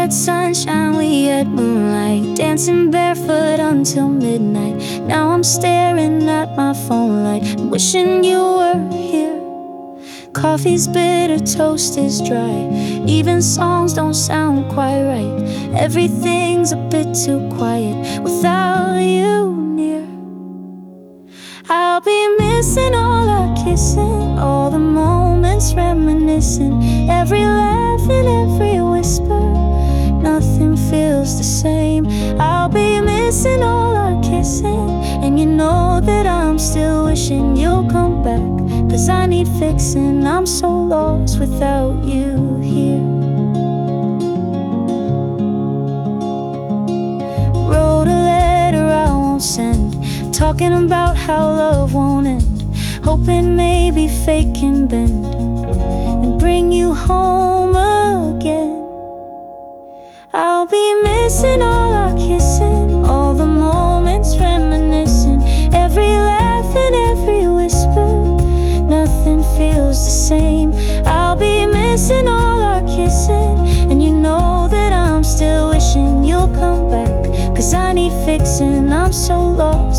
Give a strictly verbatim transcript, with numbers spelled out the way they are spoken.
had sunshine, we had moonlight, dancing barefoot until midnight. Now I'm staring at my phone light, wishing you were here. Coffee's bitter, toast is dry, even songs don't sound quite right. Everything's a bit too quiet without you near. I'll be missing all our kissing, all the moments reminiscing, every laugh and every whisper. Nothing feels the same. I'll be missing all our kissing, and you know that I'm still wishing you'll come back, 'cause I need fixing, I'm so lost without you here. Wrote a letter I won't send, talking about how love won't end, hoping maybe fate can bend and bring you home again. I'll be missing all our kissing, all the moments reminiscing, every laugh and every whisper. Nothing feels the same. I'll be missing all our kissing, and you know that I'm still wishing you'll come back, 'cause I need fixing, I'm so lost